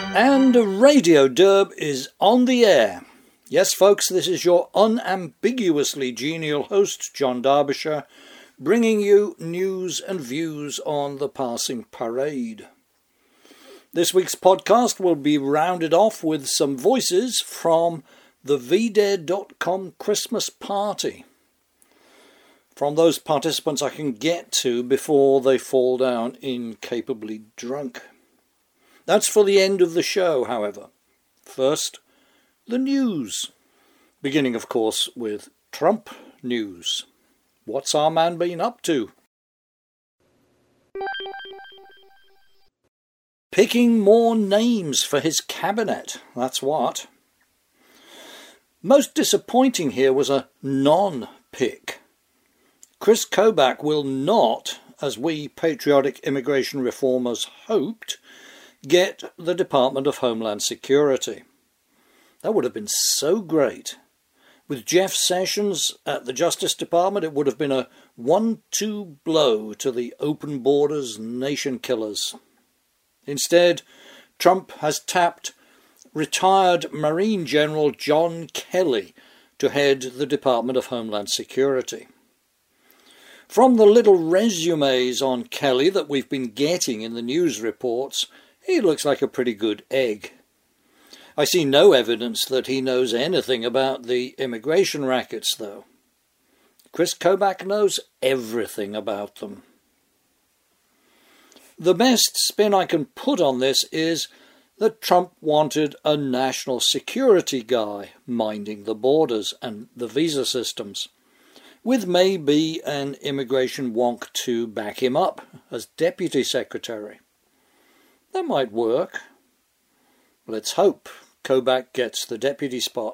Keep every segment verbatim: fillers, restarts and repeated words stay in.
And Radio Derb is on the air. Yes, folks, this is your unambiguously genial host, John Derbyshire, bringing you news and views on the passing parade. This week's podcast will be rounded off with some voices from the V Dare dot com Christmas party. From those participants I can get to before they fall down incapably drunk. That's for the end of the show, however. First, the news. Beginning, of course, with Trump news. What's our man been up to? Picking more names for his cabinet, that's what. Most disappointing here was a non-pick. Chris Kobach will not, as we patriotic immigration reformers hoped, get the Department of Homeland Security. That would have been so great. With Jeff Sessions at the Justice Department, it would have been a one two blow to the open borders nation killers. Instead, Trump has tapped retired Marine General John Kelly to head the Department of Homeland Security. From the little resumes on Kelly that we've been getting in the news reports, he looks like a pretty good egg. I see no evidence that he knows anything about the immigration rackets, though. Chris Kobach knows everything about them. The best spin I can put on this is that Trump wanted a national security guy minding the borders and the visa systems, with maybe an immigration wonk to back him up as deputy secretary. That might work. Let's hope Kobach gets the deputy spot.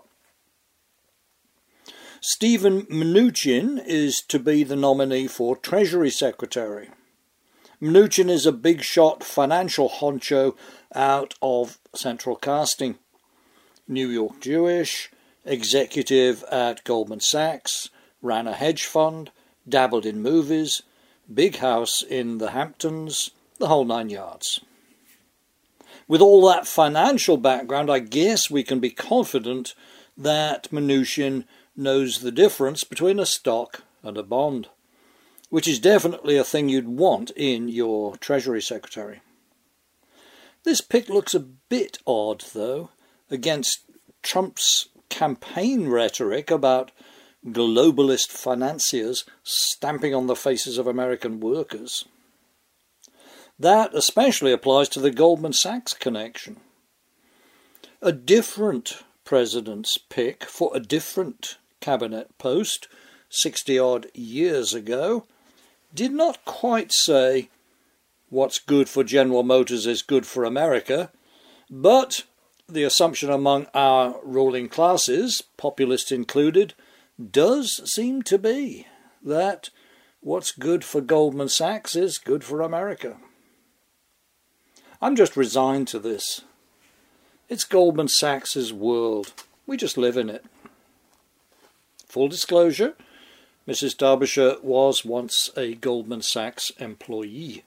Stephen Mnuchin is to be the nominee for Treasury Secretary. Mnuchin is a big-shot financial honcho out of Central Casting. New York Jewish, executive at Goldman Sachs, ran a hedge fund, dabbled in movies, big house in the Hamptons, the whole nine yards. With all that financial background, I guess we can be confident that Mnuchin knows the difference between a stock and a bond, which is definitely a thing you'd want in your Treasury Secretary. This pick looks a bit odd, though, against Trump's campaign rhetoric about globalist financiers stamping on the faces of American workers. That especially applies to the Goldman Sachs connection. A different president's pick for a different cabinet post, sixty-odd years ago, did not quite say, what's good for General Motors is good for America, but the assumption among our ruling classes, populists included, does seem to be that what's good for Goldman Sachs is good for America. I'm just resigned to this. It's Goldman Sachs' world. We just live in it. Full disclosure, Missus Derbyshire was once a Goldman Sachs employee.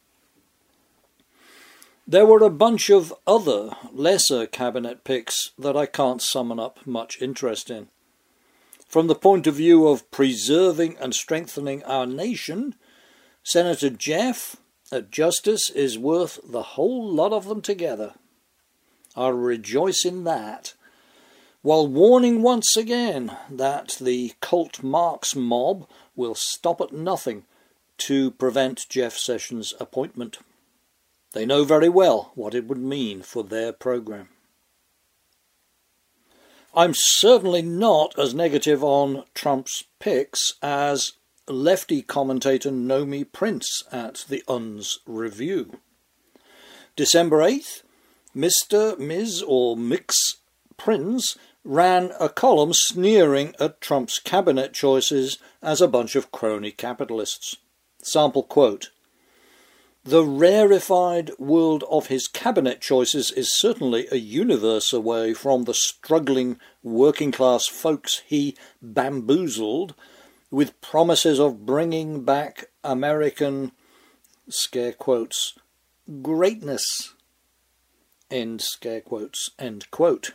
There were a bunch of other lesser cabinet picks that I can't summon up much interest in. From the point of view of preserving and strengthening our nation, Senator Jeff at Justice is worth the whole lot of them together. I'll rejoice in that, while warning once again that the cult Marx mob will stop at nothing to prevent Jeff Sessions' appointment. They know very well what it would mean for their program. I'm certainly not as negative on Trump's picks as lefty commentator Nomi Prince at the U N S Review. December eighth, Mister, Miz or Mix Prince ran a column sneering at Trump's cabinet choices as a bunch of crony capitalists. Sample quote, "The rarefied world of his cabinet choices is certainly a universe away from the struggling working-class folks he bamboozled with promises of bringing back American," scare quotes, "greatness." End scare quotes, end quote.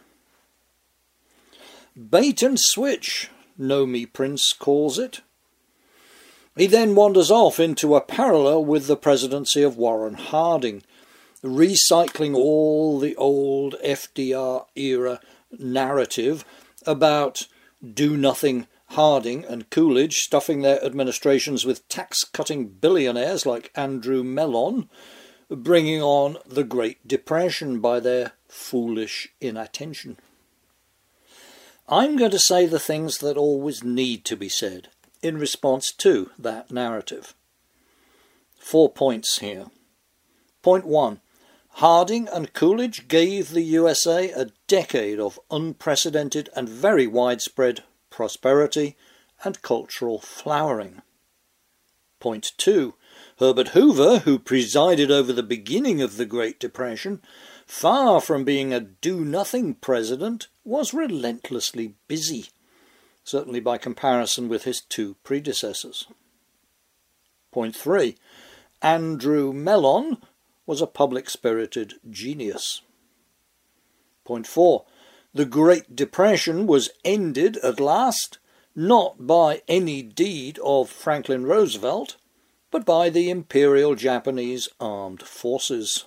Bait and switch, Nomi Prince calls it. He then wanders off into a parallel with the presidency of Warren Harding, recycling all the old F D R era narrative about do-nothing Harding and Coolidge stuffing their administrations with tax-cutting billionaires like Andrew Mellon, bringing on the Great Depression by their foolish inattention. I'm going to say the things that always need to be said in response to that narrative. Four points here. Point one. Harding and Coolidge gave the U S A a decade of unprecedented and very widespread prosperity and cultural flowering. Point two. Herbert Hoover, who presided over the beginning of the Great Depression, far from being a do-nothing president, was relentlessly busy, certainly by comparison with his two predecessors. Point three. Andrew Mellon was a public-spirited genius. Point four. The Great Depression was ended at last, not by any deed of Franklin Roosevelt, but by the Imperial Japanese Armed Forces.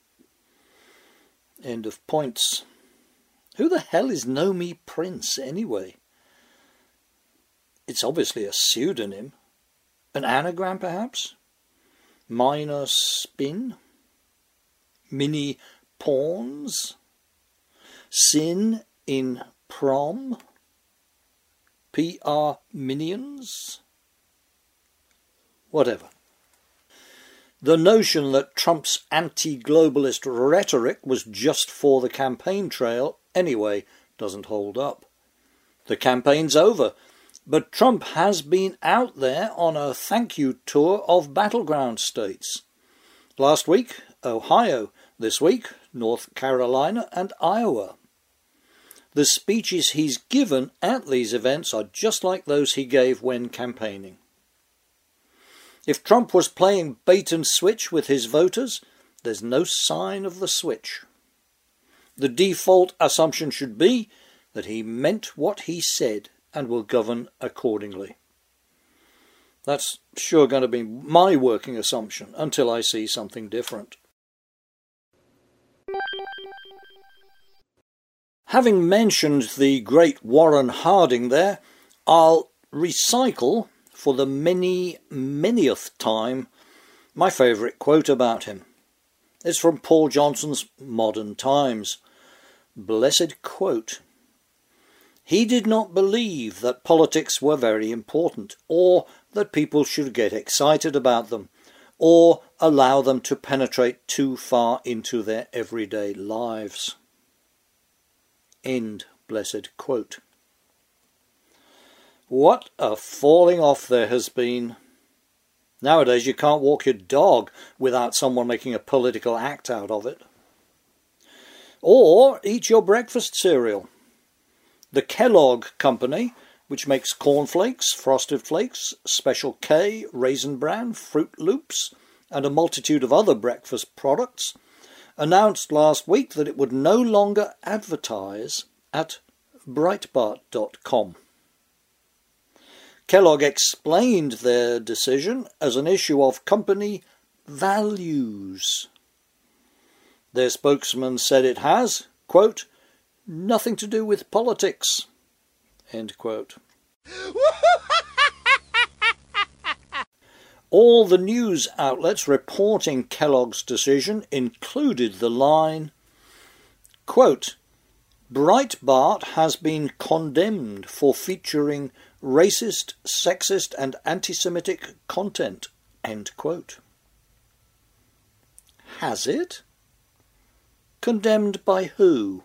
End of points. Who the hell is Nomi Prince, anyway? It's obviously a pseudonym. An anagram, perhaps? Minor spin? Mini pawns? Sin in prom? P R minions? Whatever. The notion that Trump's anti-globalist rhetoric was just for the campaign trail anyway doesn't hold up. The campaign's over, but Trump has been out there on a thank you tour of battleground states. Last week, Ohio. This week, North Carolina and Iowa. The speeches he's given at these events are just like those he gave when campaigning. If Trump was playing bait and switch with his voters, there's no sign of the switch. The default assumption should be that he meant what he said and will govern accordingly. That's sure going to be my working assumption until I see something different. Having mentioned the great Warren Harding there, I'll recycle for the many, manyth time my favourite quote about him. It's from Paul Johnson's Modern Times. Blessed quote. He did not believe that politics were very important, or that people should get excited about them, or allow them to penetrate too far into their everyday lives. End blessed quote. What a falling off there has been. Nowadays you can't walk your dog without someone making a political act out of it. Or eat your breakfast cereal. The Kellogg Company, which makes cornflakes, Frosted Flakes, Special K, Raisin Bran, Fruit Loops, and a multitude of other breakfast products, announced last week that it would no longer advertise at Breitbart dot com. Kellogg explained their decision as an issue of company values. Their spokesman said it has, quote, nothing to do with politics, end quote. All the news outlets reporting Kellogg's decision included the line, quote, Breitbart has been condemned for featuring racist, sexist and anti-Semitic content, end quote. Has it? Condemned by who?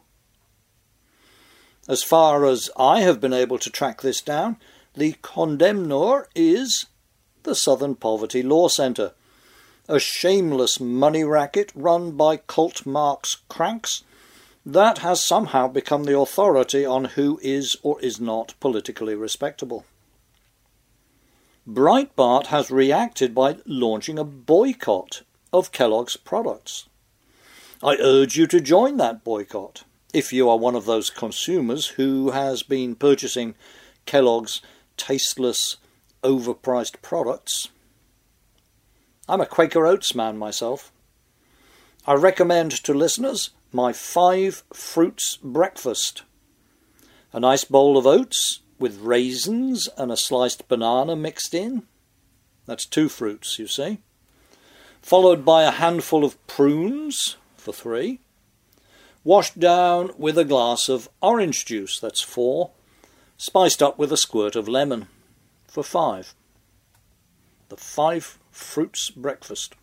As far as I have been able to track this down, the condemnor is the Southern Poverty Law Centre, a shameless money racket run by cult Marx cranks that has somehow become the authority on who is or is not politically respectable. Breitbart has reacted by launching a boycott of Kellogg's products. I urge you to join that boycott if you are one of those consumers who has been purchasing Kellogg's tasteless, overpriced products. I'm a Quaker Oats man myself. I recommend to listeners my five fruits breakfast. A nice bowl of oats with raisins and a sliced banana mixed in. That's two fruits, you see. Followed by a handful of prunes for three. Washed down with a glass of orange juice, that's four. Spiced up with a squirt of lemon for five. The five fruits breakfast.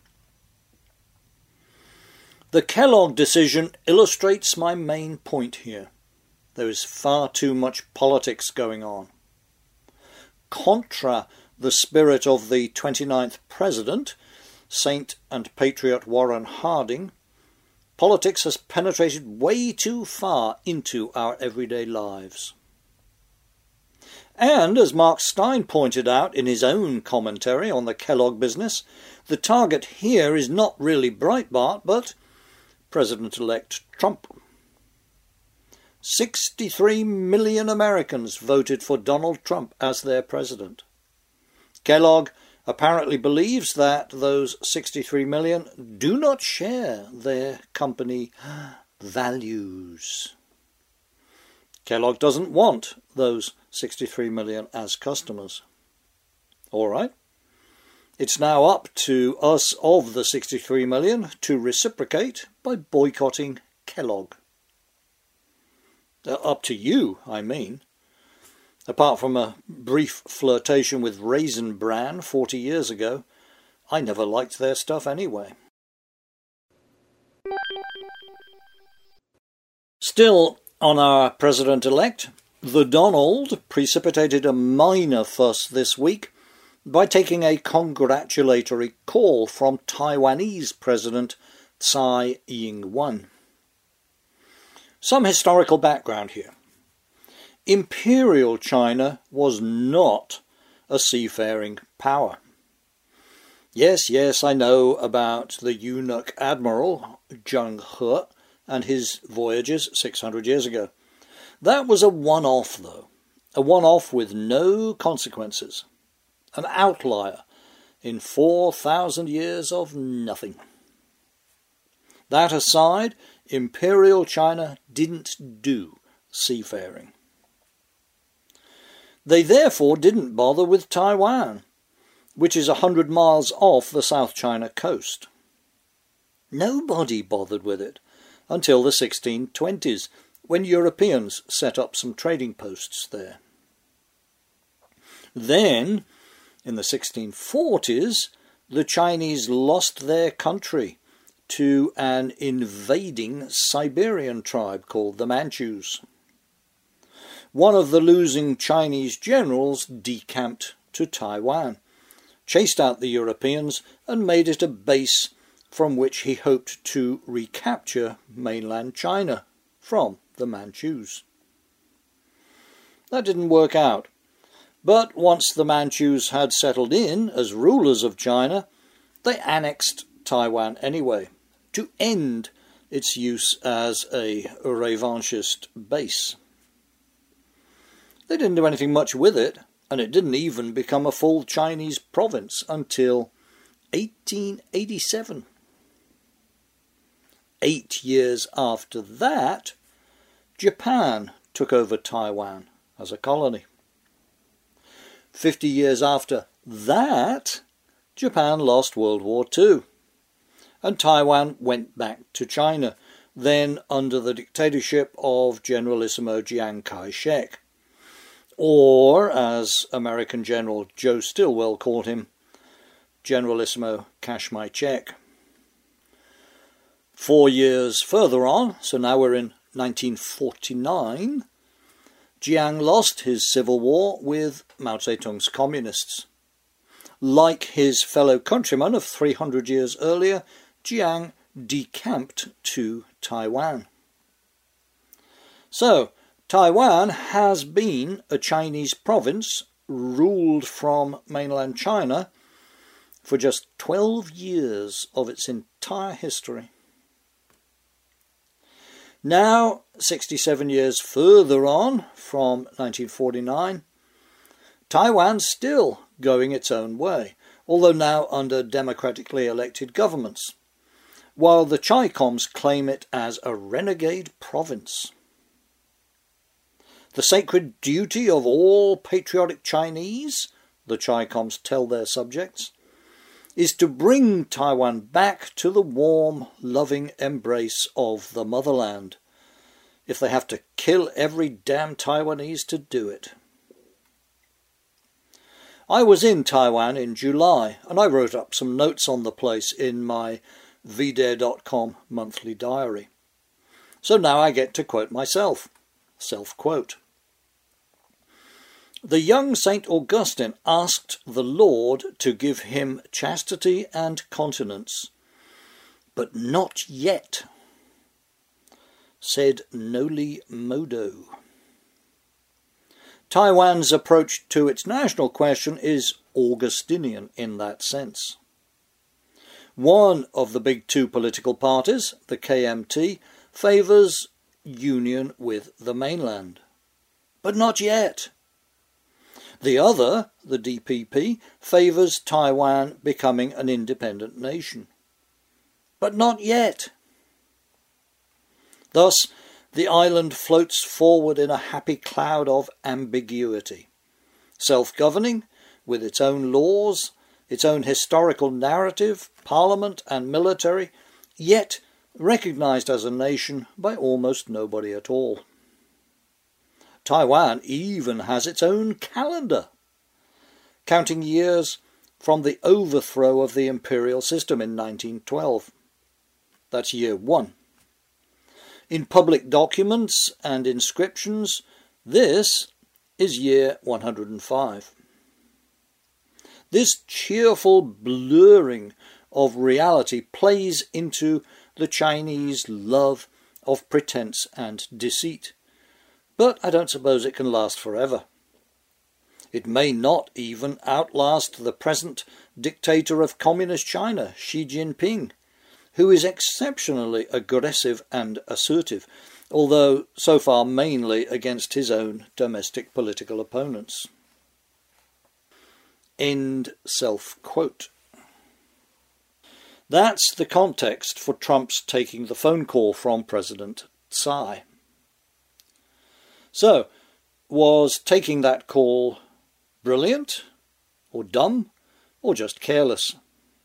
The Kellogg decision illustrates my main point here. There is far too much politics going on. Contra the spirit of the twenty-ninth President, Saint and Patriot Warren Harding, politics has penetrated way too far into our everyday lives. And, as Mark Stein pointed out in his own commentary on the Kellogg business, the target here is not really Breitbart, but President-elect Trump. sixty-three million Americans voted for Donald Trump as their president. Kellogg apparently believes that those sixty-three million do not share their company values. Kellogg doesn't want those sixty-three million as customers. All right. It's now up to us of the sixty-three million to reciprocate by boycotting Kellogg. Uh, up to you, I mean. Apart from a brief flirtation with Raisin Bran forty years ago, I never liked their stuff anyway. Still, on our president-elect, the Donald precipitated a minor fuss this week by taking a congratulatory call from Taiwanese President Tsai Ing-wen. Some historical background here. Imperial China was not a seafaring power. Yes, yes, I know about the eunuch admiral Zheng He and his voyages six hundred years ago. That was a one-off, though. A one-off with no consequences. An outlier in four thousand years of nothing. That aside, Imperial China didn't do seafaring. They therefore didn't bother with Taiwan, which is a hundred miles off the South China coast. Nobody bothered with it until the sixteen twenties, when Europeans set up some trading posts there. Then, in the sixteen forties, the Chinese lost their country to an invading Siberian tribe called the Manchus. One of the losing Chinese generals decamped to Taiwan, chased out the Europeans, and made it a base from which he hoped to recapture mainland China from the Manchus. That didn't work out, but once the Manchus had settled in as rulers of China, they annexed Taiwan anyway, to end its use as a revanchist base. They didn't do anything much with it, and it didn't even become a full Chinese province until eighteen eighty-seven. Eight years after that, Japan took over Taiwan as a colony. Fifty years after that, Japan lost World War Two, and Taiwan went back to China, then under the dictatorship of Generalissimo Chiang Kai-shek, or, as American General Joe Stilwell called him, Generalissimo Cash My Check. Four years further on, so now we're in nineteen forty-nine, Chiang lost his civil war with Mao Zedong's communists. Like his fellow countrymen of three hundred years earlier, Chiang decamped to Taiwan. So, Taiwan has been a Chinese province ruled from mainland China for just twelve years of its entire history. Now, sixty-seven years further on, from nineteen forty-nine, Taiwan's still going its own way, although now under democratically elected governments, while the Chi-Coms claim it as a renegade province. The sacred duty of all patriotic Chinese, the Chi-Coms tell their subjects, is to bring Taiwan back to the warm, loving embrace of the motherland, if they have to kill every damn Taiwanese to do it. I was in Taiwan in July, and I wrote up some notes on the place in my V Dare dot com monthly diary. So now I get to quote myself. Self-quote. The young Saint Augustine asked the Lord to give him chastity and continence, but not yet, said Noli Modo. Taiwan's approach to its national question is Augustinian in that sense. One of the big two political parties, the K M T, favours union with the mainland, but not yet. The other, the D P P, favours Taiwan becoming an independent nation, but not yet. Thus, the island floats forward in a happy cloud of ambiguity, self-governing, with its own laws, its own historical narrative, parliament and military, yet recognised as a nation by almost nobody at all. Taiwan even has its own calendar, counting years from the overthrow of the imperial system in nineteen twelve. That's year one. In public documents and inscriptions, this is year one hundred five. This cheerful blurring of reality plays into the Chinese love of pretense and deceit, but I don't suppose it can last forever. It may not even outlast the present dictator of communist China, Xi Jinping, who is exceptionally aggressive and assertive, although so far mainly against his own domestic political opponents. End self-quote. That's the context for Trump's taking the phone call from President Tsai. So, was taking that call brilliant, or dumb, or just careless?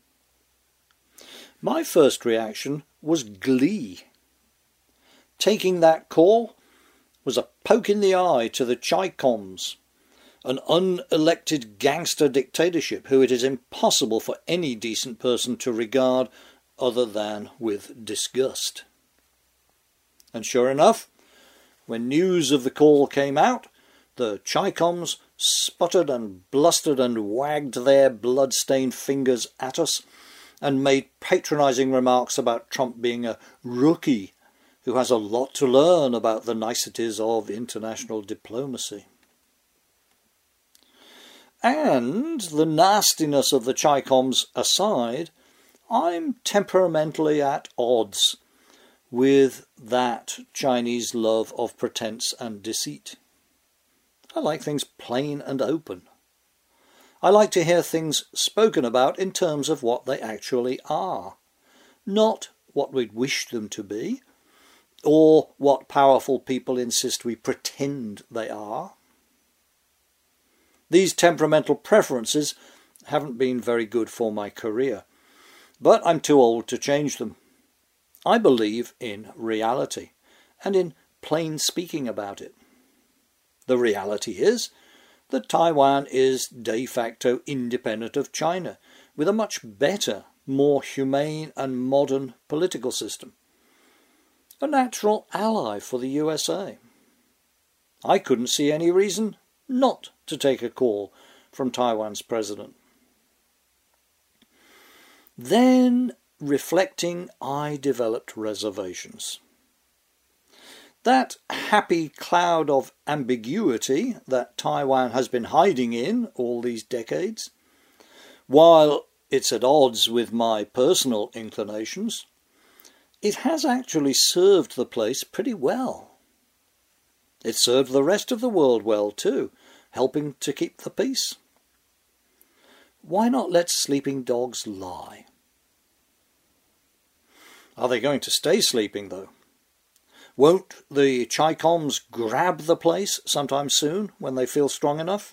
My first reaction was glee. Taking that call was a poke in the eye to the Chi-Coms, an unelected gangster dictatorship who it is impossible for any decent person to regard other than with disgust. And sure enough, when news of the call came out, the Chi-Coms sputtered and blustered and wagged their blood-stained fingers at us and made patronising remarks about Trump being a rookie who has a lot to learn about the niceties of international diplomacy. And the nastiness of the Chi-Coms aside, I'm temperamentally at odds with that Chinese love of pretense and deceit. I like things plain and open. I like to hear things spoken about in terms of what they actually are, not what we'd wish them to be, or what powerful people insist we pretend they are. These temperamental preferences haven't been very good for my career, but I'm too old to change them. I believe in reality, and in plain speaking about it. The reality is that Taiwan is de facto independent of China, with a much better, more humane and modern political system. A natural ally for the U S A. I couldn't see any reason not to take a call from Taiwan's president. Then, reflecting, I developed reservations. That happy cloud of ambiguity that Taiwan has been hiding in all these decades, while it's at odds with my personal inclinations, it has actually served the place pretty well. It served the rest of the world well too, helping to keep the peace. Why not let sleeping dogs lie? Are they going to stay sleeping, though? Won't the Chi-Coms grab the place sometime soon when they feel strong enough?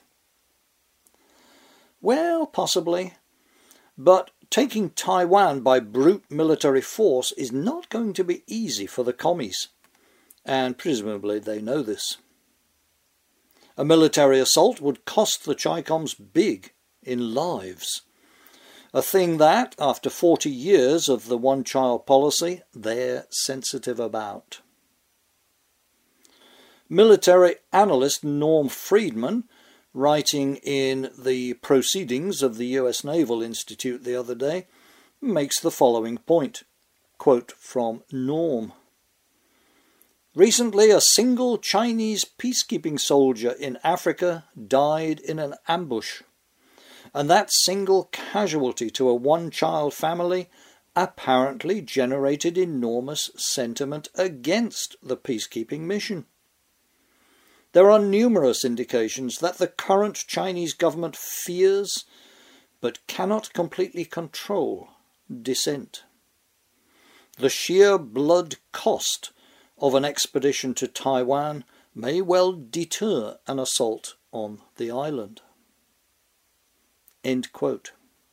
Well, possibly. But taking Taiwan by brute military force is not going to be easy for the commies, and presumably they know this. A military assault would cost the Chi-Coms big in lives, a thing that, after forty years of the one-child policy, they're sensitive about. Military analyst Norm Friedman, writing in the Proceedings of the U S Naval Institute the other day, makes the following point. Quote from Norm. Recently, a single Chinese peacekeeping soldier in Africa died in an ambush, and that single casualty to a one-child family apparently generated enormous sentiment against the peacekeeping mission. There are numerous indications that the current Chinese government fears, but cannot completely control, dissent. The sheer blood cost of an expedition to Taiwan may well deter an assault on the island. End quote.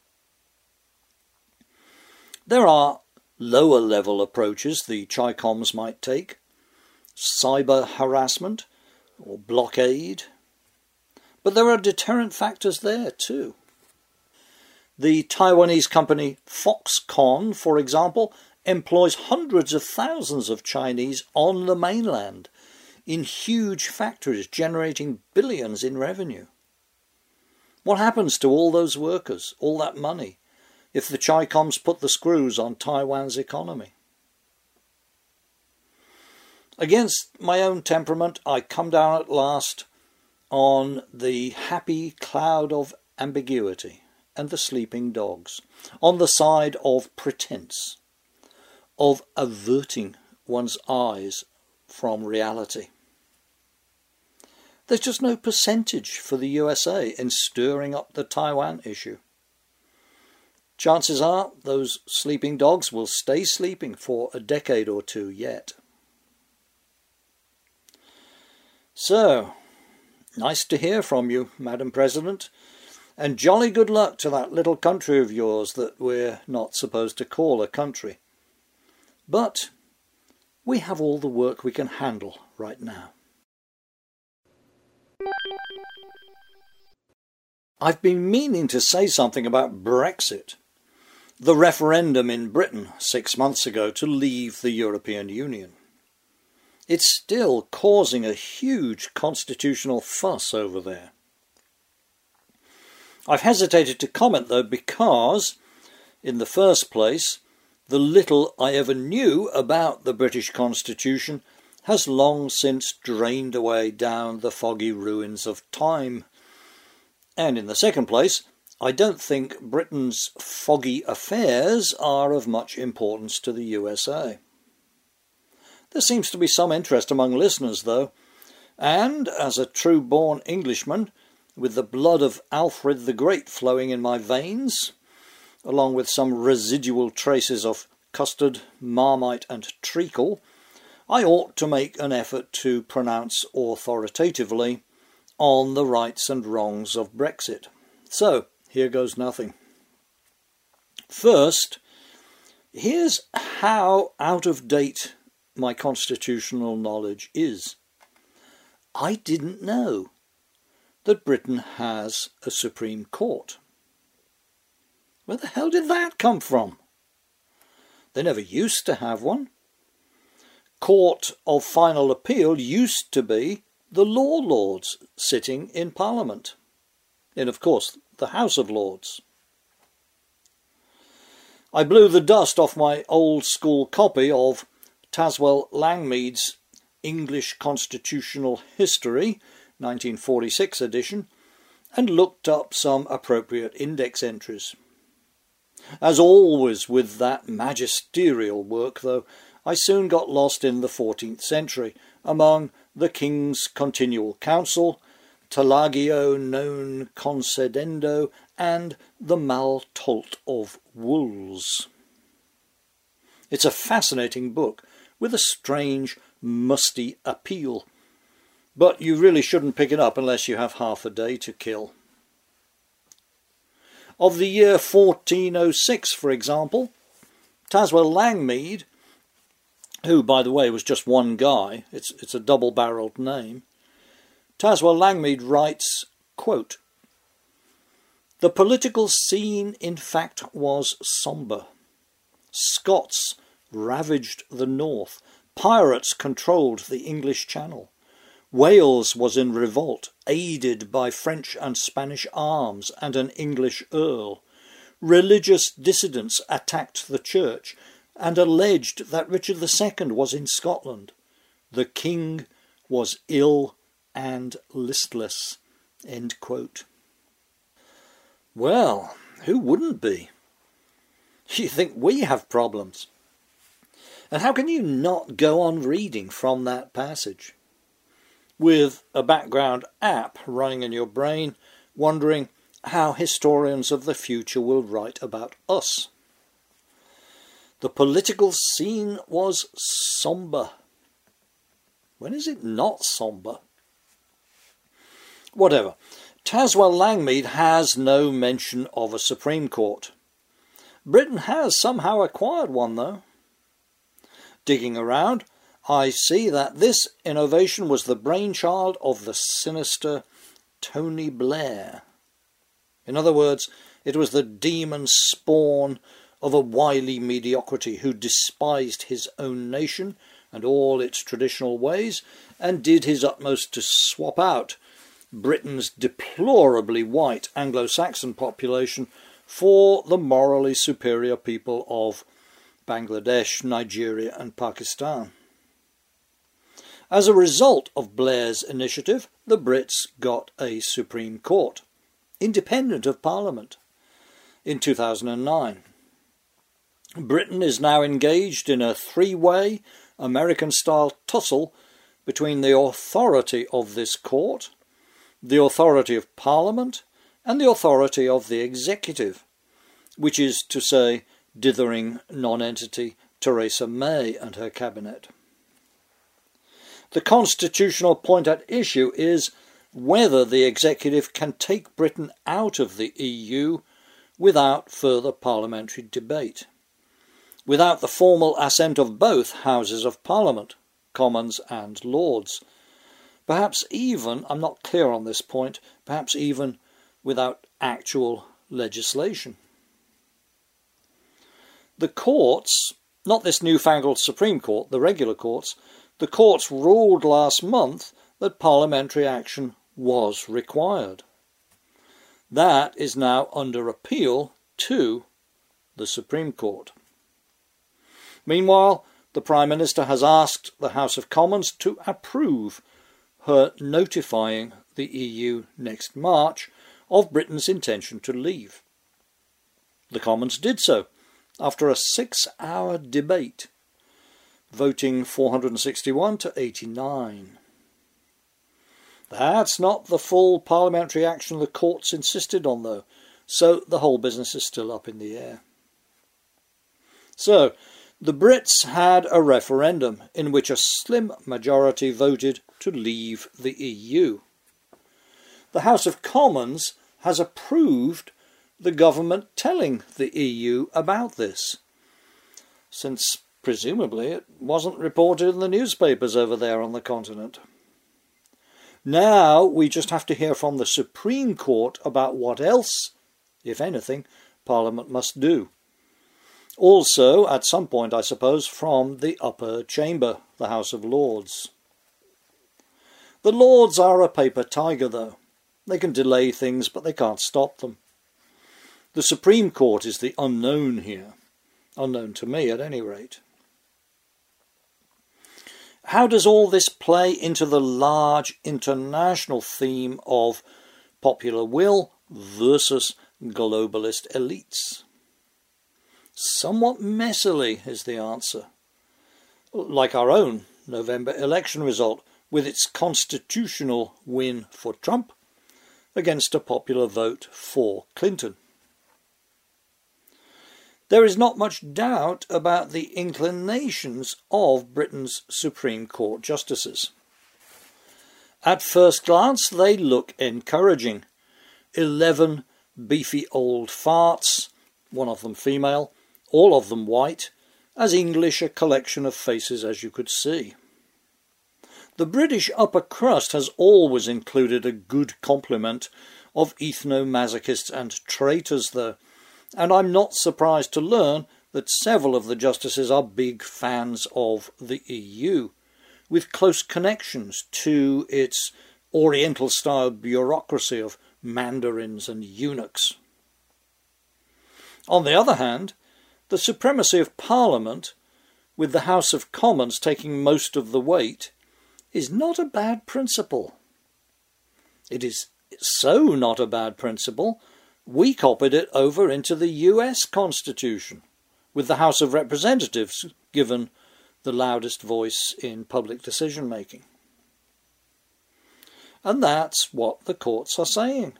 There are lower-level approaches the Chi-Coms might take. Cyber harassment or blockade. But there are deterrent factors there too. The Taiwanese company Foxconn, for example, employs hundreds of thousands of Chinese on the mainland in huge factories generating billions in revenue. What happens to all those workers, all that money, if the Chi-Coms put the screws on Taiwan's economy? Against my own temperament, I come down at last on the happy cloud of ambiguity and the sleeping dogs, on the side of pretense, of averting one's eyes from reality. There's just no percentage for the U S A in stirring up the Taiwan issue. Chances are those sleeping dogs will stay sleeping for a decade or two yet. So, nice to hear from you, Madam President, and jolly good luck to that little country of yours that we're not supposed to call a country. But we have all the work we can handle right now. I've been meaning to say something about Brexit, the referendum in Britain six months ago to leave the European Union. It's still causing a huge constitutional fuss over there. I've hesitated to comment though because, in the first place, the little I ever knew about the British Constitution has long since drained away down the foggy ruins of time. And in the second place, I don't think Britain's foggy affairs are of much importance to the U S A. There seems to be some interest among listeners, though, and as a true-born Englishman, with the blood of Alfred the Great flowing in my veins, along with some residual traces of custard, marmite and treacle, I ought to make an effort to pronounce authoritatively on the rights and wrongs of Brexit. So, here goes nothing. First, here's how out of date my constitutional knowledge is. I didn't know that Britain has a Supreme Court. Where the hell did that come from? They never used to have one. Court of Final Appeal used to be the Law Lords sitting in Parliament, in, of course, the House of Lords. I blew the dust off my old school copy of Taswell Langmead's English Constitutional History, nineteen forty-six edition, and looked up some appropriate index entries. As always with that magisterial work, though, I soon got lost in the fourteenth century, among the King's Continual Council, Talagio non concedendo, and the Maltolte of Wools. It's a fascinating book, with a strange, musty appeal, but you really shouldn't pick it up unless you have half a day to kill. Of the year fourteen oh six, for example, Tazwell Langmead, who, by the way, was just one guy, it's, it's a double-barrelled name, Tazwell Langmead writes, quote, "The political scene, in fact, was sombre. Scots ravaged the north. Pirates controlled the English Channel. Wales was in revolt, aided by French and Spanish arms and an English earl. Religious dissidents attacked the church and alleged that Richard the Second was in Scotland. The king was ill and listless." End quote. Well, who wouldn't be? You think we have problems? And how can you not go on reading from that passage, with a background app running in your brain, wondering how historians of the future will write about us? The political scene was sombre. When is it not sombre? Whatever. Tazwell Langmead has no mention of a Supreme Court. Britain has somehow acquired one, though. Digging around, I see that this innovation was the brainchild of the sinister Tony Blair. In other words, it was the demon spawn of a wily mediocrity who despised his own nation and all its traditional ways, and did his utmost to swap out Britain's deplorably white Anglo-Saxon population for the morally superior people of Bangladesh, Nigeria and Pakistan. As a result of Blair's initiative, the Brits got a Supreme Court, independent of Parliament, in two thousand nine. Britain is now engaged in a three-way American-style tussle between the authority of this court, the authority of Parliament, and the authority of the executive, which is to say, dithering nonentity Theresa May and her cabinet. The constitutional point at issue is whether the executive can take Britain out of the E U without further parliamentary debate, without the formal assent of both Houses of Parliament, Commons and Lords. Perhaps even, I'm not clear on this point, perhaps even without actual legislation. The courts, not this newfangled Supreme Court, the regular courts, the courts ruled last month that parliamentary action was required. That is now under appeal to the Supreme Court. Meanwhile, the Prime Minister has asked the House of Commons to approve her notifying the E U next March of Britain's intention to leave. The Commons did so after a six-hour debate, voting four hundred sixty-one to eighty-nine. That's not the full parliamentary action the courts insisted on, though, so the whole business is still up in the air. So, the Brits had a referendum in which a slim majority voted to leave the E U. The House of Commons has approved the government telling the E U about this, since presumably it wasn't reported in the newspapers over there on the continent. Now we just have to hear from the Supreme Court about what else, if anything, Parliament must do. Also, at some point, I suppose, from the upper chamber, the House of Lords. The Lords are a paper tiger, though. They can delay things, but they can't stop them. The Supreme Court is the unknown here. Unknown to me, at any rate. How does all this play into the large international theme of popular will versus globalist elites? Somewhat messily is the answer. Like our own November election result, with its constitutional win for Trump against a popular vote for Clinton. There is not much doubt about the inclinations of Britain's Supreme Court justices. At first glance, they look encouraging. Eleven beefy old farts, one of them female, all of them white, as English a collection of faces as you could see. The British upper crust has always included a good complement of ethno-masochists and traitors, though, and I'm not surprised to learn that several of the justices are big fans of the E U, with close connections to its Oriental-style bureaucracy of mandarins and eunuchs. On the other hand, the supremacy of Parliament, with the House of Commons taking most of the weight, is not a bad principle. It is so not a bad principle, we copied it over into the U S Constitution, with the House of Representatives given the loudest voice in public decision-making. And that's what the courts are saying.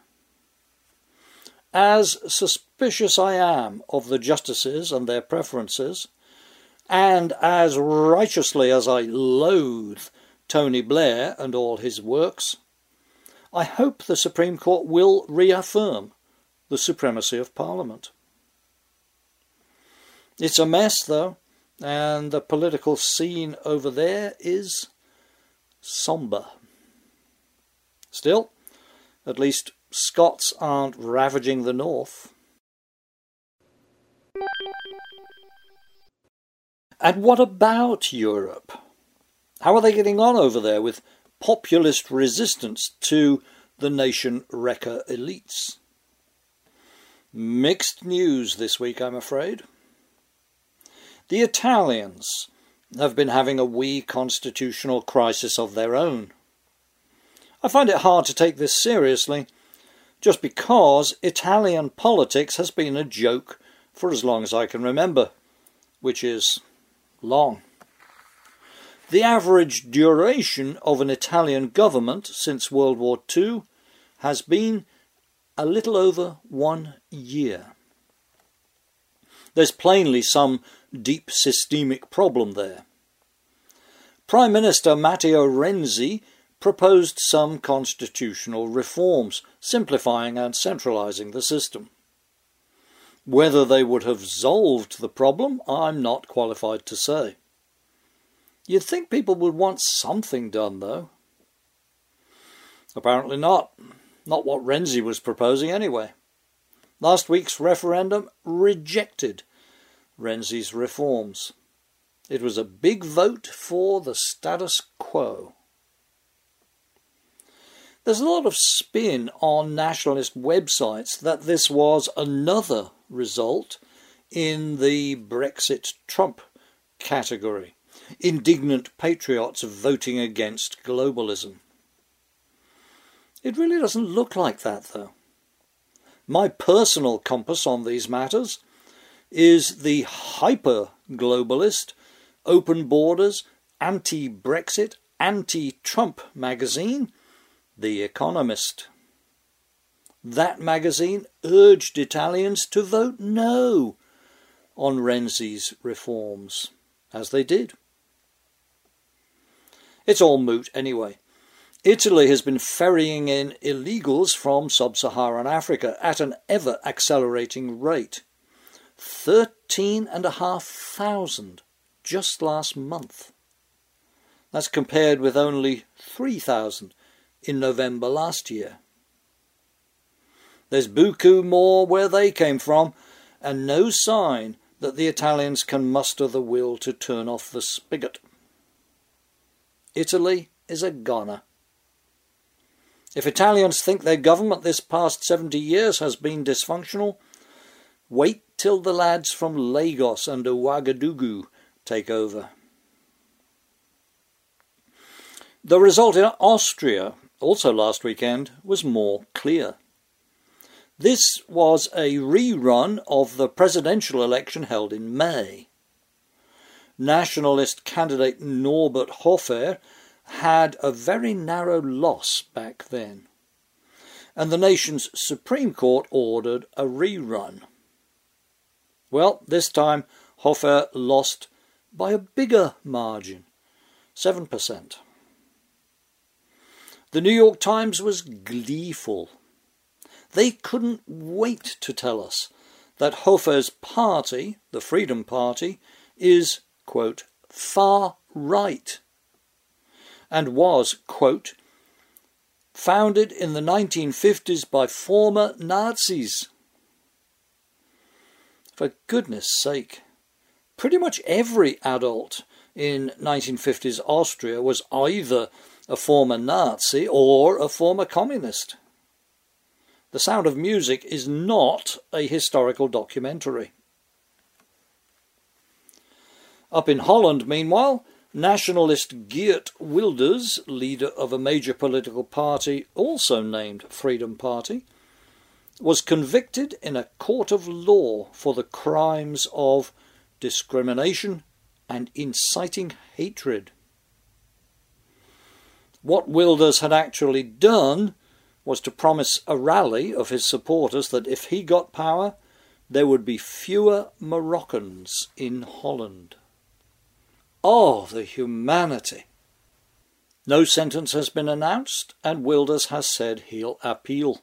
As suspicious I am of the justices and their preferences, and as righteously as I loathe Tony Blair and all his works, I hope the Supreme Court will reaffirm the supremacy of Parliament. It's a mess, though, and the political scene over there is sombre. Still, at least Scots aren't ravaging the north. And what about Europe? How are they getting on over there with populist resistance to the nation-wrecker elites? Mixed news this week, I'm afraid. The Italians have been having a wee constitutional crisis of their own. I find it hard to take this seriously, just because Italian politics has been a joke for as long as I can remember, which is long. The average duration of an Italian government since World War Two has been a little over one year. There's plainly some deep systemic problem there. Prime Minister Matteo Renzi proposed some constitutional reforms, simplifying and centralising the system. Whether they would have solved the problem, I'm not qualified to say. You'd think people would want something done, though. Apparently not. Not what Renzi was proposing, anyway. Last week's referendum rejected Renzi's reforms. It was a big vote for the status quo. There's a lot of spin on nationalist websites that this was another result in the Brexit Trump category. Indignant patriots voting against globalism. It really doesn't look like that, though. My personal compass on these matters is the hyper-globalist, open borders, anti-Brexit, anti-Trump magazine, The Economist. That magazine urged Italians to vote no on Renzi's reforms, as they did. It's all moot anyway. Italy has been ferrying in illegals from sub-Saharan Africa at an ever-accelerating rate. Thirteen and a half thousand just last month. That's compared with only three thousand in November last year. There's beaucoup more where they came from, and no sign that the Italians can muster the will to turn off the spigot. Italy is a goner. If Italians think their government this past seventy years has been dysfunctional, wait till the lads from Lagos and Ouagadougou take over. The result in Austria, also last weekend, was more clear. This was a rerun of the presidential election held in May. Nationalist candidate Norbert Hofer had a very narrow loss back then, and the nation's Supreme Court ordered a rerun. Well, this time Hofer lost by a bigger margin, seven percent. The New York Times was gleeful. They couldn't wait to tell us that Hofer's party, the Freedom Party, is, quote, far right, and was, quote, founded in the nineteen fifties by former Nazis. For goodness sake, pretty much every adult in nineteen fifties Austria was either a former Nazi or a former communist. The Sound of Music is not a historical documentary. Up in Holland, meanwhile, nationalist Geert Wilders, leader of a major political party also named Freedom Party, was convicted in a court of law for the crimes of discrimination and inciting hatred. What Wilders had actually done was to promise a rally of his supporters that if he got power, there would be fewer Moroccans in Holland. Oh, the humanity! No sentence has been announced, and Wilders has said he'll appeal.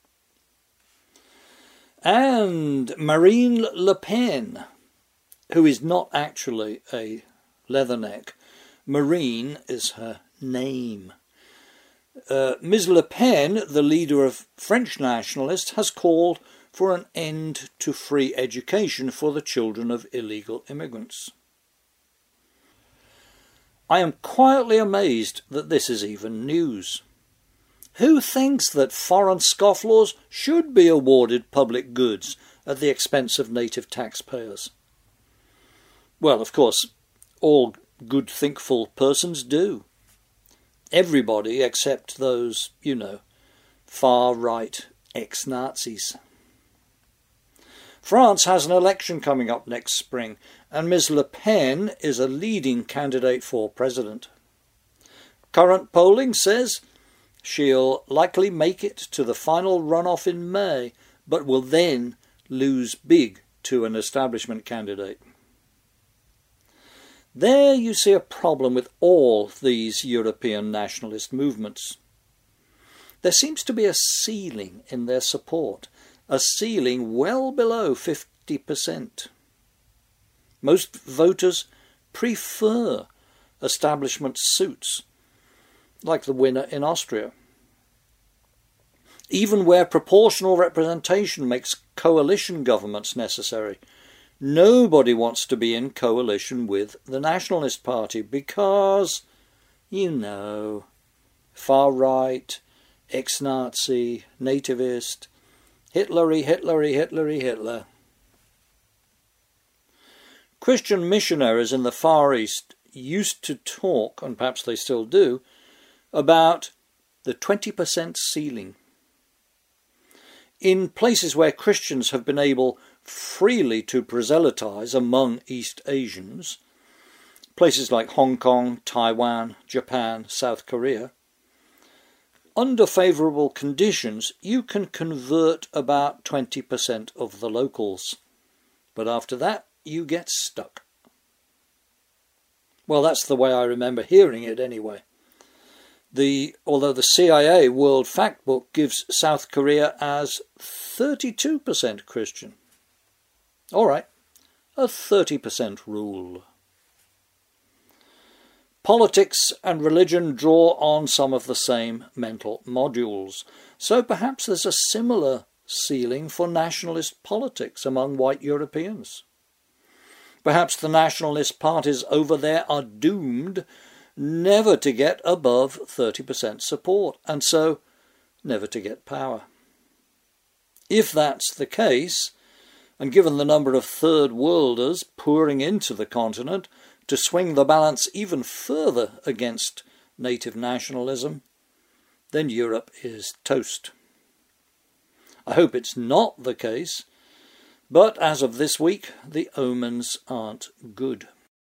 And Marine Le Pen, who is not actually a leatherneck, Marine is her name. Uh, Miz Le Pen, the leader of French nationalists, has called for an end to free education for the children of illegal immigrants. I am quietly amazed that this is even news. Who thinks that foreign scofflaws should be awarded public goods at the expense of native taxpayers? Well, of course, all good thinkful persons do. Everybody except those, you know, far-right ex-Nazis. France has an election coming up next spring, and Miz Le Pen is a leading candidate for president. Current polling says she'll likely make it to the final runoff in May, but will then lose big to an establishment candidate. There you see a problem with all these European nationalist movements. There seems to be a ceiling in their support, a ceiling well below fifty percent. Most voters prefer establishment suits, like the winner in Austria. Even where proportional representation makes coalition governments necessary, nobody wants to be in coalition with the Nationalist Party because, you know, far-right, ex-Nazi, nativist, Hitlery, Hitlery, Hitlery, Hitler. Christian missionaries in the Far East used to talk, and perhaps they still do, about the twenty percent ceiling. In places where Christians have been able freely to proselytize among East Asians, places like Hong Kong, Taiwan, Japan, South Korea, under favourable conditions you can convert about twenty percent of the locals, but after that you get stuck. Well, that's the way I remember hearing it anyway. The, although the C I A World Factbook gives South Korea as thirty-two percent Christian. All right, a thirty percent rule. Politics and religion draw on some of the same mental modules, so perhaps there's a similar ceiling for nationalist politics among white Europeans. Perhaps the nationalist parties over there are doomed never to get above thirty percent support, and so never to get power. If that's the case, and given the number of third worlders pouring into the continent to swing the balance even further against native nationalism, then Europe is toast. I hope it's not the case, but as of this week, the omens aren't good.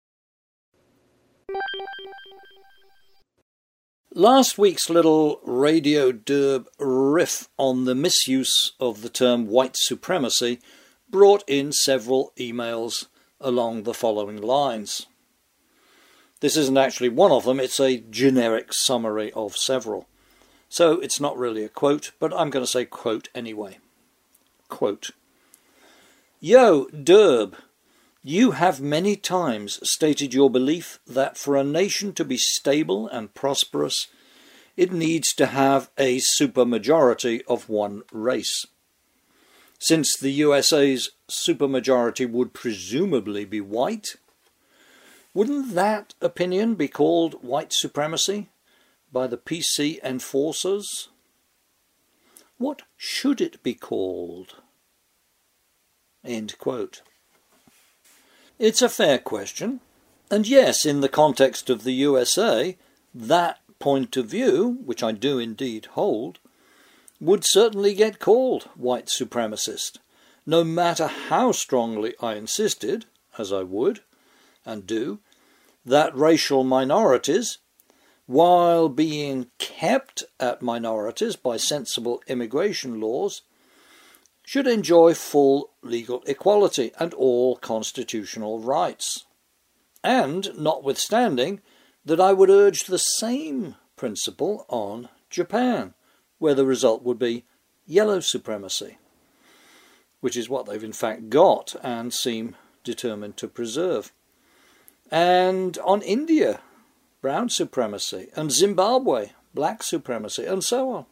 Last week's little Radio Derb riff on the misuse of the term white supremacy brought in several emails along the following lines. This isn't actually one of them, it's a generic summary of several. So it's not really a quote, but I'm going to say quote anyway. Quote, "Yo, Derb, you have many times stated your belief that for a nation to be stable and prosperous, it needs to have a supermajority of one race. Since the U S A's supermajority would presumably be white, wouldn't that opinion be called white supremacy by the P C enforcers? What should it be called?" End quote. It's a fair question, and yes, in the context of the U S A, that point of view, which I do indeed hold, would certainly get called white supremacist, no matter how strongly I insisted, as I would, and do, that racial minorities, while being kept at minorities by sensible immigration laws, should enjoy full legal equality and all constitutional rights. And notwithstanding that I would urge the same principle on Japan, where the result would be yellow supremacy, which is what they've in fact got and seem determined to preserve. And on India, brown supremacy, and Zimbabwe, black supremacy, and so on.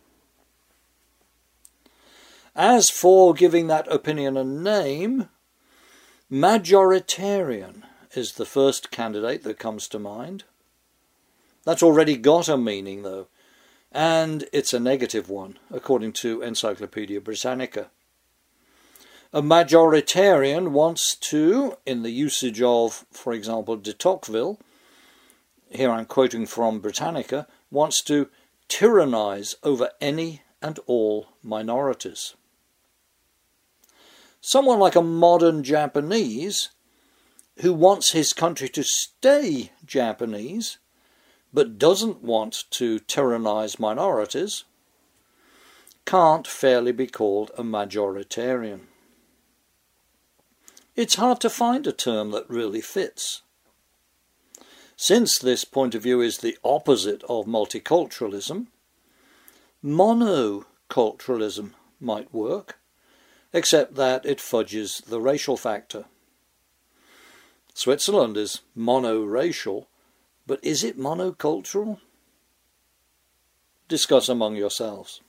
As for giving that opinion a name, majoritarian is the first candidate that comes to mind. That's already got a meaning, though, and it's a negative one, according to Encyclopaedia Britannica. A majoritarian wants to, in the usage of, for example, de Tocqueville, here I'm quoting from Britannica, wants to tyrannize over any and all minorities. Someone like a modern Japanese, who wants his country to stay Japanese, but doesn't want to tyrannize minorities, can't fairly be called a majoritarian. It's hard to find a term that really fits. Since this point of view is the opposite of multiculturalism, monoculturalism might work, except that it fudges the racial factor. Switzerland is monoracial, but is it monocultural? Discuss among yourselves.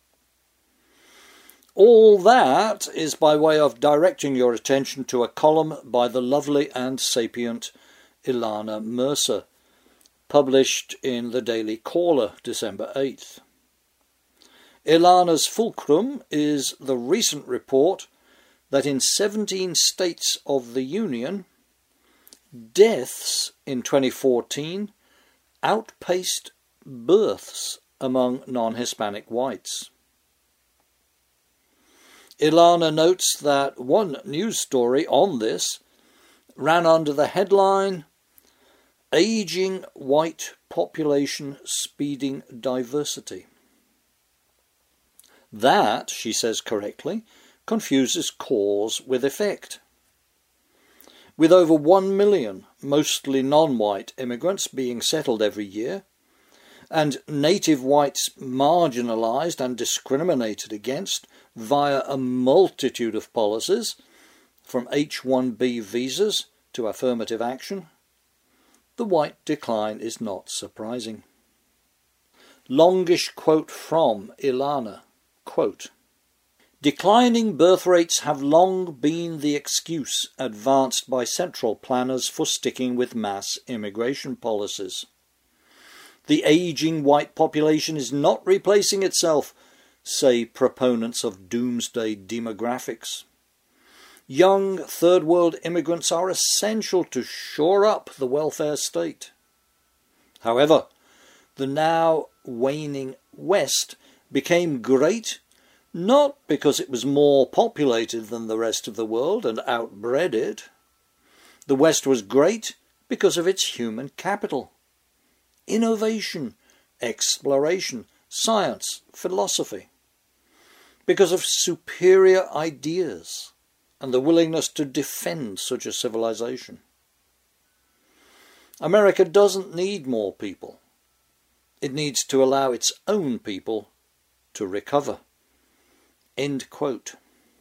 All that is by way of directing your attention to a column by the lovely and sapient Ilana Mercer, published in the Daily Caller, December eighth. Ilana's fulcrum is the recent report that in seventeen states of the Union, deaths in twenty fourteen outpaced births among non-Hispanic whites. Ilana notes that one news story on this ran under the headline, "Aging White Population Speeding Diversity." That, she says correctly, confuses cause with effect. With over one million mostly non-white immigrants being settled every year, and native whites marginalised and discriminated against via a multitude of policies, from H one B visas to affirmative action, the white decline is not surprising. Longish quote from Ilana, quote, "Declining birth rates have long been the excuse advanced by central planners for sticking with mass immigration policies. The ageing white population is not replacing itself, say proponents of doomsday demographics. Young third world immigrants are essential to shore up the welfare state. However, the now waning West became great not because it was more populated than the rest of the world and outbred it. The West was great because of its human capital. Innovation, exploration, science, philosophy. Because of superior ideas and the willingness to defend such a civilization. America doesn't need more people. It needs to allow its own people to recover. End quote.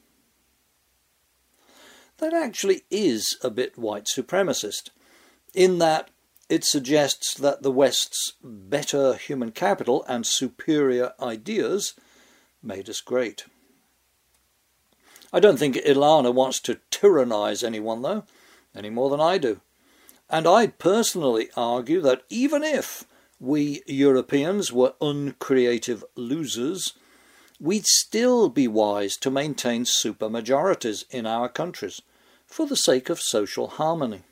That actually is a bit white supremacist, in that it suggests that the West's better human capital and superior ideas made us great. I don't think Ilana wants to tyrannize anyone, though, any more than I do. And I'd personally argue that even if we Europeans were uncreative losers, we'd still be wise to maintain supermajorities in our countries for the sake of social harmony.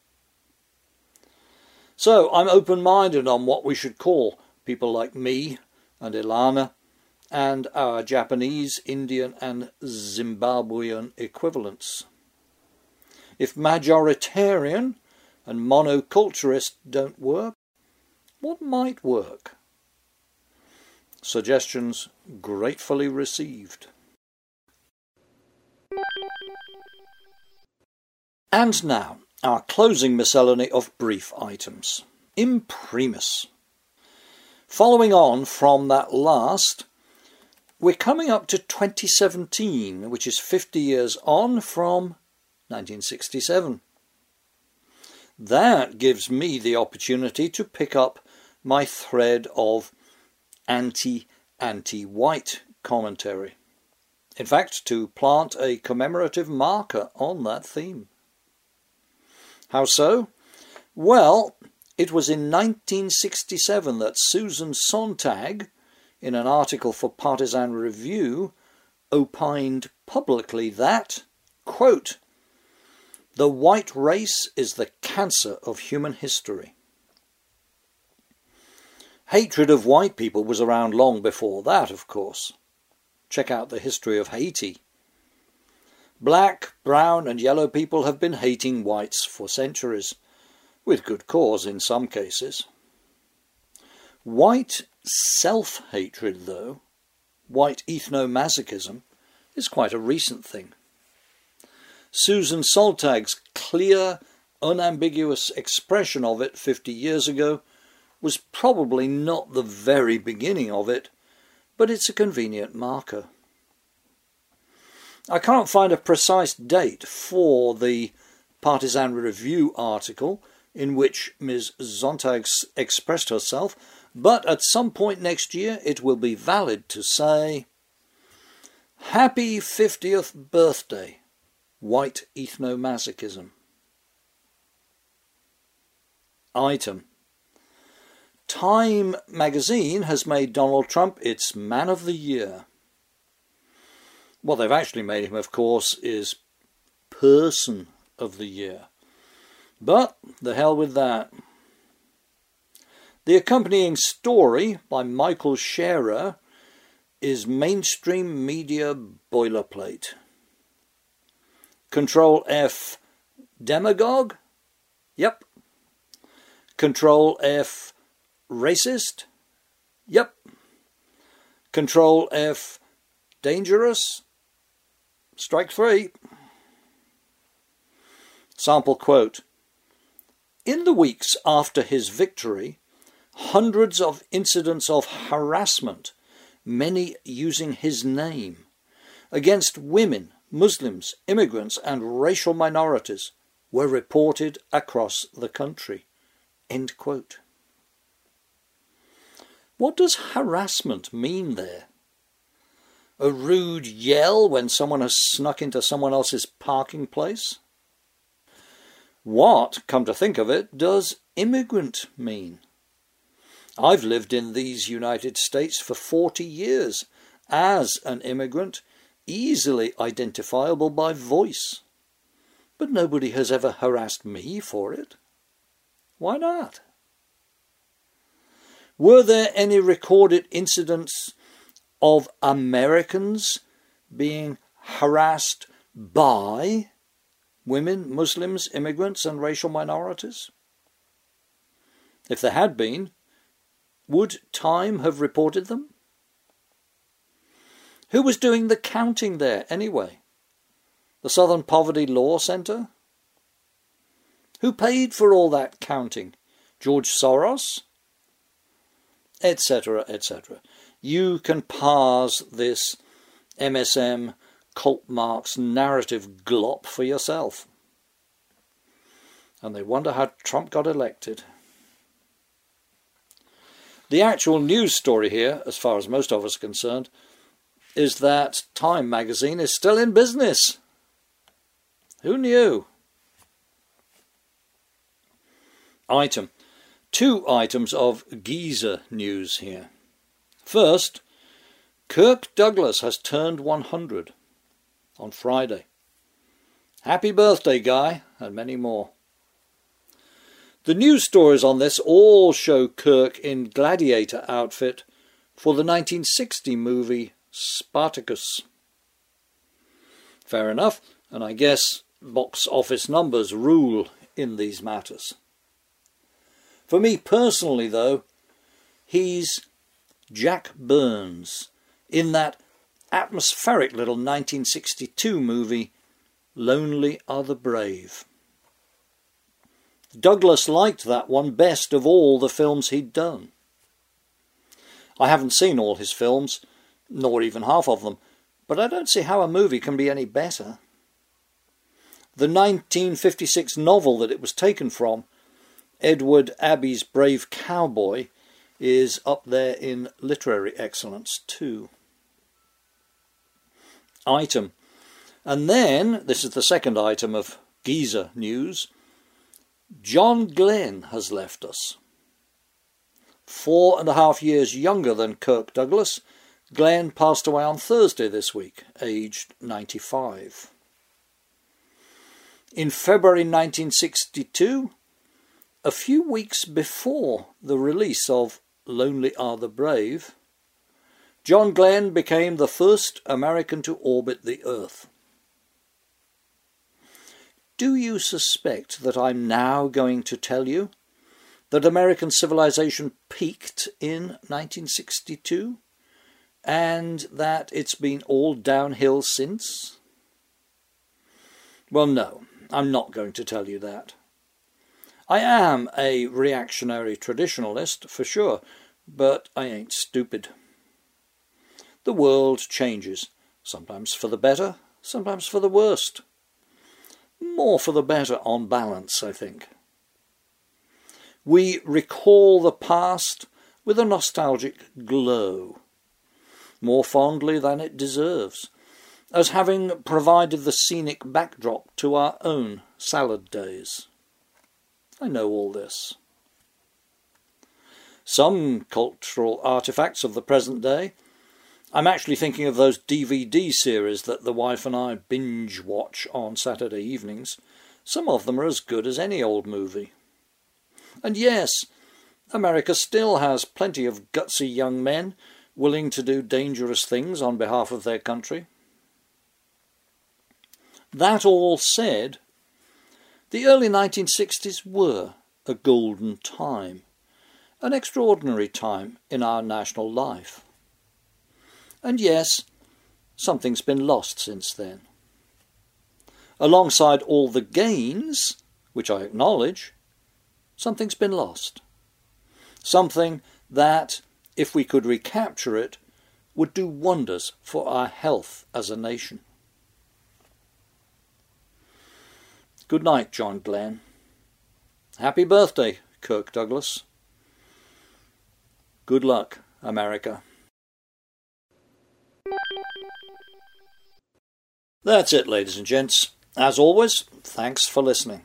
So I'm open-minded on what we should call people like me and Ilana and our Japanese, Indian and Zimbabwean equivalents. If majoritarian and monoculturist don't work, what might work? Suggestions gratefully received. And now, our closing miscellany of brief items. Imprimis. Following on from that last, we're coming up to twenty seventeen, which is fifty years on from nineteen sixty-seven. That gives me the opportunity to pick up my thread of anti-anti-white commentary. In fact, to plant a commemorative marker on that theme. How so? Well, it was in nineteen sixty-seven that Susan Sontag, in an article for Partisan Review, opined publicly that, quote, "The white race is the cancer of human history." Hatred of white people was around long before that, of course. Check out the history of Haiti. Black, brown and yellow people have been hating whites for centuries, with good cause in some cases. White self-hatred, though, white ethnomasochism, is quite a recent thing. Susan Sontag's clear, unambiguous expression of it fifty years ago was probably not the very beginning of it, but it's a convenient marker. I can't find a precise date for the Partisan Review article in which Miz Sontag expressed herself, but at some point next year it will be valid to say, "Happy fiftieth birthday, white ethnomasochism." Item. Time magazine has made Donald Trump its Man of the Year. What they've actually made him, of course, is Person of the Year. But the hell with that. The accompanying story by Michael Scherer is mainstream media boilerplate. Control F, demagogue? Yep. Control F, racist? Yep. Control F, dangerous? Strike three. Sample quote. In the weeks after his victory, hundreds of incidents of harassment, many using his name, against women, Muslims, immigrants and racial minorities were reported across the country. End quote. What does harassment mean there? A rude yell when someone has snuck into someone else's parking place? What, come to think of it, does immigrant mean? I've lived in these United States for forty years as an immigrant, easily identifiable by voice. But nobody has ever harassed me for it. Why not? Were there any recorded incidents of Americans being harassed by women, Muslims, immigrants and racial minorities? If there had been, would Time have reported them? Who was doing the counting there anyway? The Southern Poverty Law Centre? Who paid for all that counting? George Soros? Etc, et cetera. You can parse this M S M cult Marx narrative glop for yourself. And they wonder how Trump got elected. The actual news story here, as far as most of us are concerned, is that Time magazine is still in business. Who knew? Item. Two items of geezer news here. First, Kirk Douglas has turned one hundred on Friday. Happy birthday, guy, and many more. The news stories on this all show Kirk in gladiator outfit for the nineteen sixty movie Spartacus. Fair enough, and I guess box office numbers rule in these matters. For me personally, though, he's Jack Burns in that atmospheric little nineteen sixty-two movie Lonely Are the Brave. Douglas liked that one best of all the films he'd done. I haven't seen all his films, nor even half of them, but I don't see how a movie can be any better. The nineteen fifty-six novel that it was taken from, Edward Abbey's Brave Cowboy, is up there in literary excellence too. Item. And then, this is the second item of geezer news, John Glenn has left us. Four and a half years younger than Kirk Douglas, Glenn passed away on Thursday this week, aged ninety-five. In February nineteen sixty-two, a few weeks before the release of Lonely Are the Brave, John Glenn became the first American to orbit the Earth. Do you suspect that I'm now going to tell you that American civilization peaked in nineteen sixty-two and that it's been all downhill since? Well, no, I'm not going to tell you that. I am a reactionary traditionalist, for sure, but I ain't stupid. The world changes, sometimes for the better, sometimes for the worst. More for the better on balance, I think. We recall the past with a nostalgic glow, more fondly than it deserves, as having provided the scenic backdrop to our own salad days. I know all this. Some cultural artefacts of the present day, I'm actually thinking of those D V D series that the wife and I binge watch on Saturday evenings. Some of them are as good as any old movie. And yes, America still has plenty of gutsy young men willing to do dangerous things on behalf of their country. That all said, the early nineteen sixties were a golden time, an extraordinary time in our national life. And yes, something's been lost since then. Alongside all the gains, which I acknowledge, something's been lost. Something that, if we could recapture it, would do wonders for our health as a nation. Good night, John Glenn. Happy birthday, Kirk Douglas. Good luck, America. That's it, ladies and gents. As always, thanks for listening.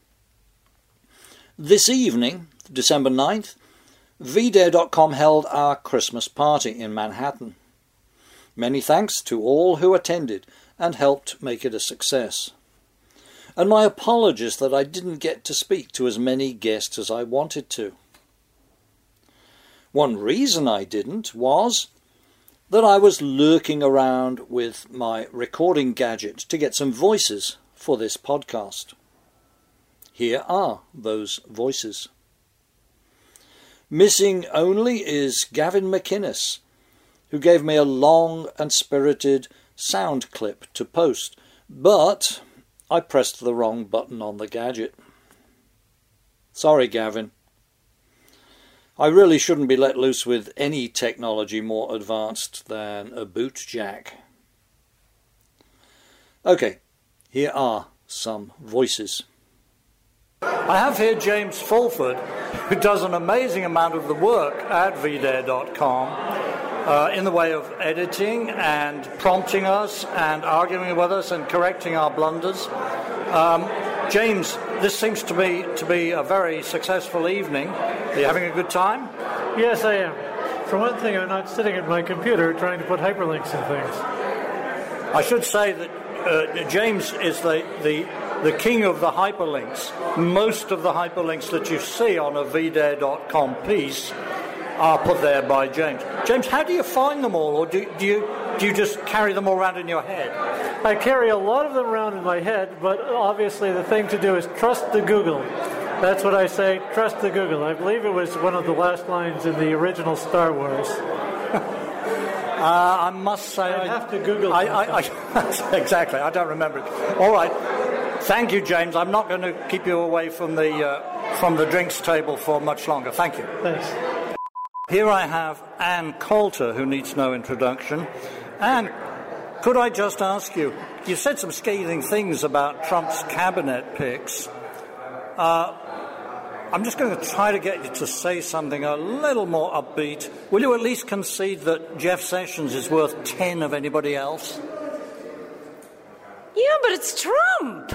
This evening, December ninth, V Dare dot com held our Christmas party in Manhattan. Many thanks to all who attended and helped make it a success. And my apologies that I didn't get to speak to as many guests as I wanted to. One reason I didn't was that I was lurking around with my recording gadget to get some voices for this podcast. Here are those voices. Missing only is Gavin McInnes, who gave me a long and spirited sound clip to post, but I pressed the wrong button on the gadget. Sorry, Gavin. I really shouldn't be let loose with any technology more advanced than a boot jack. Okay, here are some voices. I have here James Fulford, who does an amazing amount of the work at V Dare dot com uh, in the way of editing and prompting us and arguing with us and correcting our blunders. Um, James, this seems to be to be a very successful evening. Are you having a good time? Yes, I am. For one thing, I'm not sitting at my computer trying to put hyperlinks in things. I should say that uh, James is the, the the king of the hyperlinks. Most of the hyperlinks that you see on a V Dare dot com piece are put there by James. James, how do you find them all, or do, do you do you just carry them all around in your head? I carry a lot of them around in my head, but obviously the thing to do is trust the Google. That's what I say, trust the Google. I believe it was one of the last lines in the original Star Wars. Uh, I must say, I have to Google. I, I, I, exactly, I don't remember it. All right, thank you, James. I'm not going to keep you away from the uh, from the drinks table for much longer. Thank you. Thanks. Here I have Ann Coulter, who needs no introduction. Ann, could I just ask you? You said some scathing things about Trump's cabinet picks. Uh, I'm just going to try to get you to say something a little more upbeat. Will you at least concede that Jeff Sessions is worth ten of anybody else? Yeah, but it's Trump.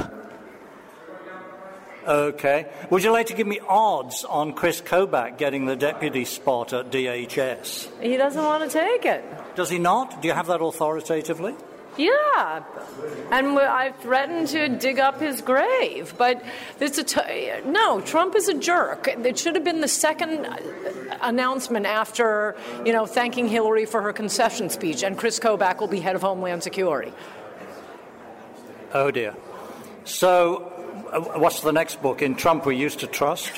Okay. Would you like to give me odds on Chris Kobach getting the deputy spot at D H S? He doesn't want to take it. Does he not? Do you have that authoritatively? Yeah, and I threatened to dig up his grave, but it's a t- no. Trump is a jerk. It should have been the second announcement after, you know, thanking Hillary for her concession speech, and Chris Kobach will be head of Homeland Security. Oh dear. So, uh, what's the next book? In Trump We Used to Trust?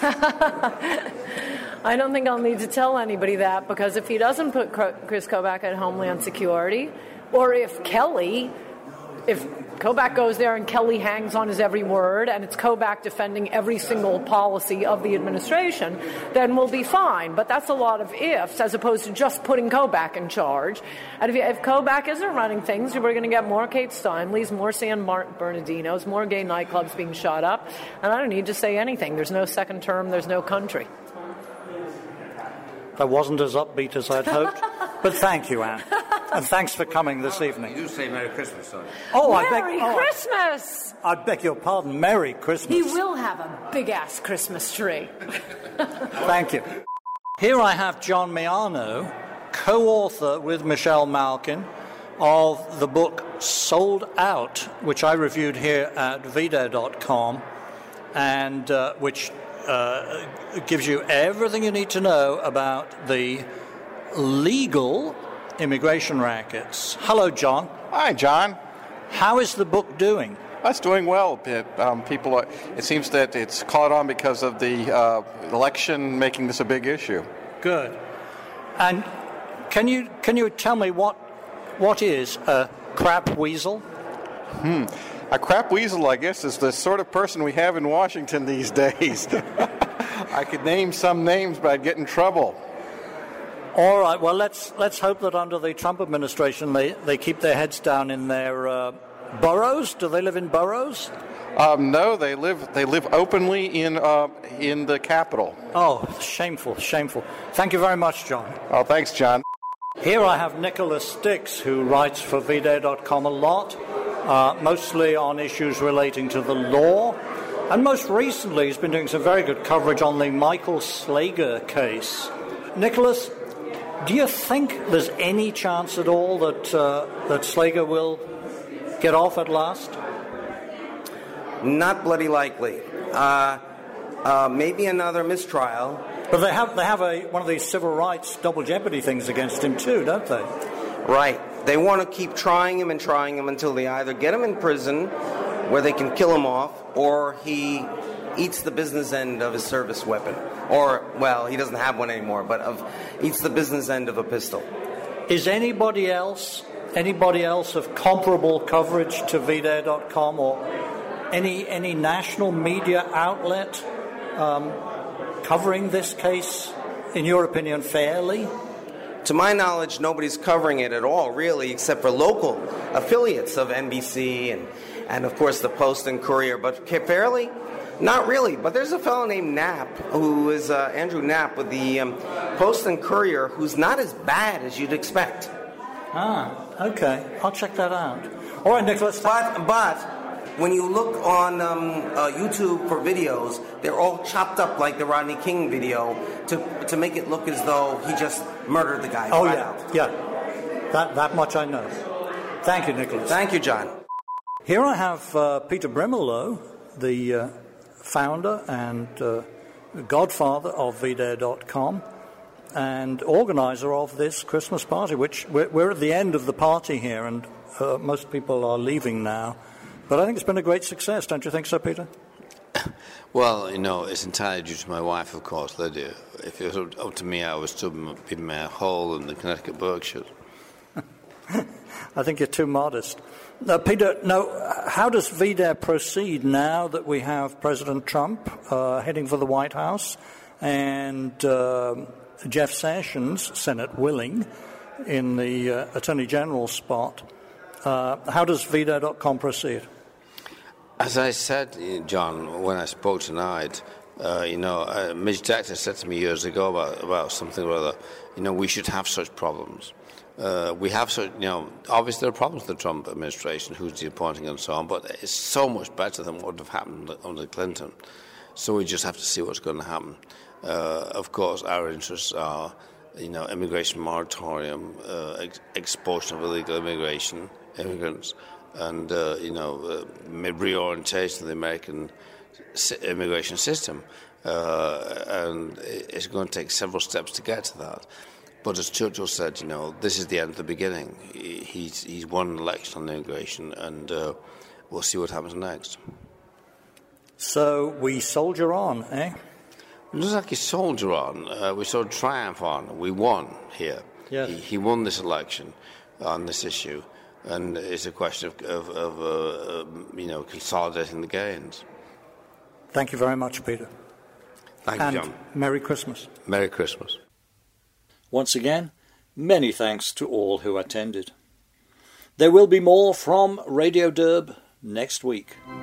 I don't think I'll need to tell anybody that, because if he doesn't put Chris Kobach at Homeland Security, or if Kelly, if Kobach goes there and Kelly hangs on his every word and it's Kobach defending every single policy of the administration, then we'll be fine. But that's a lot of ifs as opposed to just putting Kobach in charge. And if, if Kobach isn't running things, we're going to get more Kate Steinleys, more San Bernardinos, more gay nightclubs being shot up. And I don't need to say anything. There's no second term. There's no country. That wasn't as upbeat as I'd hoped. But thank you, Anne. And thanks for coming this evening. You do say Merry Christmas, son. Oh, Merry I beg, oh, Christmas! I beg your pardon. Merry Christmas. He will have a big-ass Christmas tree. Thank you. Here I have John Miano, co-author with Michelle Malkin of the book Sold Out, which I reviewed here at V Dare dot com, and uh, which uh, gives you everything you need to know about the legal immigration rackets. Hello, John. Hi, John. How is the book doing? That's doing well. It, um, people, are, it seems that it's caught on because of the uh, election making this a big issue. Good. And can you can you tell me what what is a crap weasel? Hmm. A crap weasel, I guess, is the sort of person we have in Washington these days. I could name some names, but I'd get in trouble. All right. Well, let's let's hope that under the Trump administration they, they keep their heads down in their uh, boroughs. Do they live in boroughs? Um, no, they live they live openly in uh, in the Capitol. Oh, shameful, shameful. Thank you very much, John. Oh, thanks, John. Here I have Nicholas Stix, who writes for V Dare dot com a lot, uh, mostly on issues relating to the law. And most recently, he's been doing some very good coverage on the Michael Slager case. Nicholas, do you think there's any chance at all that uh, that Slager will get off at last? Not bloody likely. Uh, uh, maybe another mistrial. But they have they have a one of these civil rights double jeopardy things against him too, don't they? Right. They want to keep trying him and trying him until they either get him in prison, where they can kill him off, or he eats the business end of his service weapon. Or, well, he doesn't have one anymore, but of eats the business end of a pistol. Is anybody else, anybody else of comparable coverage to V Dare dot com or any any national media outlet um, covering this case, in your opinion, fairly? To my knowledge, nobody's covering it at all, really, except for local affiliates of N B C and, and of course, the Post and Courier. But fairly, not really. But there's a fellow named Knapp, who is uh, Andrew Knapp with the um, Post and Courier, who's not as bad as you'd expect. Ah, okay. I'll check that out. All right, Nicholas. But, but when you look on um, uh, YouTube for videos, they're all chopped up like the Rodney King video to to make it look as though he just murdered the guy. Oh, right yeah, out. yeah. That, that much I know. Thank you, Nicholas. Thank you, John. Here I have uh, Peter Brimelow, the uh, founder and uh, godfather of V Dare dot com and organizer of this Christmas party, which we're, we're at the end of the party here, and uh, most people are leaving now. But I think it's been a great success, don't you think so, Peter? Well, you know, it's entirely due to my wife, of course, Lydia. If it was up to me, I would still be in my hole in the Connecticut Berkshires. I think you're too modest. Uh, Peter, now, how does V DARE proceed now that we have President Trump uh, heading for the White House and uh, Jeff Sessions, Senate willing, in the uh, Attorney General spot? Uh, how does V DARE dot com proceed? As I said, John, when I spoke tonight, uh, you know, uh, Mitch Decter said to me years ago about, about something or other, you know, we should have such problems. Uh, we have such, you know, obviously there are problems with the Trump administration, who's the appointing and so on, but it's so much better than what would have happened under Clinton. So we just have to see what's going to happen. Uh, of course, our interests are, you know, immigration moratorium, uh, ex- expulsion of illegal immigration, immigrants, and, uh, you know, uh, reorientation of the American immigration system. Uh, and it's going to take several steps to get to that. But as Churchill said, you know, this is the end of the beginning. He's, he's won an election on immigration, and uh, we'll see what happens next. So we soldier on, eh? It looks like he soldier on. Uh, we saw triumph on. We won here. Yes. He, he won this election on this issue, and it's a question of, of, of uh, you know, consolidating the gains. Thank you very much, Peter. Thank and you, John. Merry Christmas. Merry Christmas. Once again, many thanks to all who attended. There will be more from Radio Derb next week.